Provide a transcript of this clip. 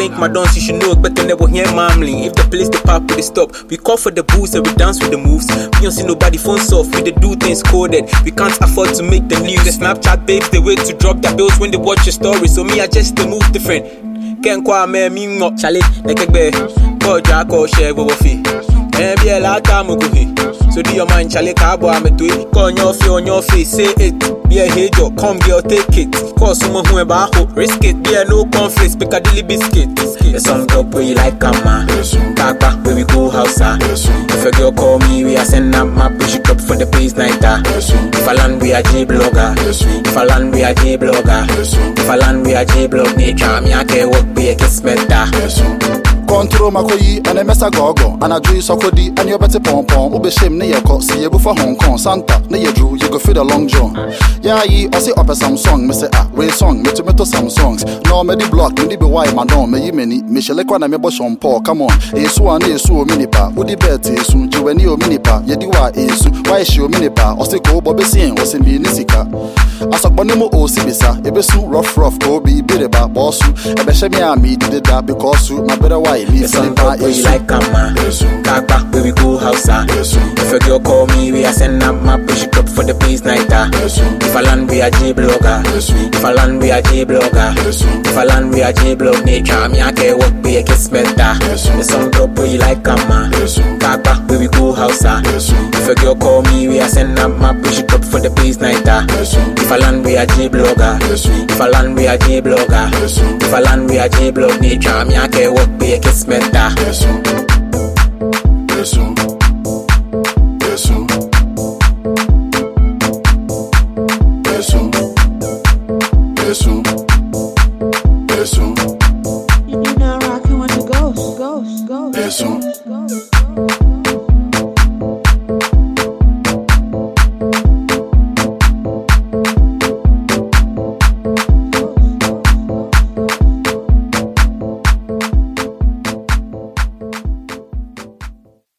link my dons, you should know better never hear mamling. If the place the park with the stop, we call for the boost and we dance with the moves. We don't see nobody phones off, we dey do things coded. We can't afford to make the news. The Snapchat babes, they wait to drop their bills when they watch your story. So me, I just to move different. Can't quite me no Charlie, like a bear. Call Jack or share with fee. Maybe a lot time go he. So do your mind, Charlie Cabo, I'm a tweet. Call on your face, say it. Be a head or come girl, take it. Call someone who about risk it. Be a no conflict, Piccadilly biscuit. The song top where you like come man. Kaka, where we go house. If a girl call me, we are send up my push it up for the place night. If I land, we are J-blogger. If I land, we are J-blogger. If I land, we are J-blog nature. Me I can work, be a kiss better. Control Makoyi and a Messa Gogo, and a Drew Sokodi, and your better pompon, Ube Shim Neako, see you before Hong Kong, Santa, Nea Drew, you go fit a long john. Yeah, ye, or say up a some song, Mr. Way song, me to metal some songs. No, me the block, me be why, madam, me many, Michelle Kwana me bosh on Paul, come on. A swan, a so minipa, would the bet is soon, Juvenile minipa, Yediwa is why she minipa, or say go Bobby Sing, or send me Nisika. As a bonimo o Sibisa, a besu rough, go be bideba, bossu, a beshemia me did that because my better wife. The song top where you like come man. Kaka, where we go house. If a girl call me, we are send up my push it up for the place night. If I land, we are J-blogger. If I land, we are J-blogger. If I land, we are J-blog nature. Me I can work, be a kiss better. The song top where you like come man. Kaka, where we go house. If a girl call me, we are send up my push it up for the place night. If I land, we are J-blogger. If I land, we are J-blogger. If I land, we are J-blog nature. Me I can work, be a kiss better. Yesu, Yesu, Yesu, Yesu, Yesu, Yesu. You're not rocking with the ghost. Yesu.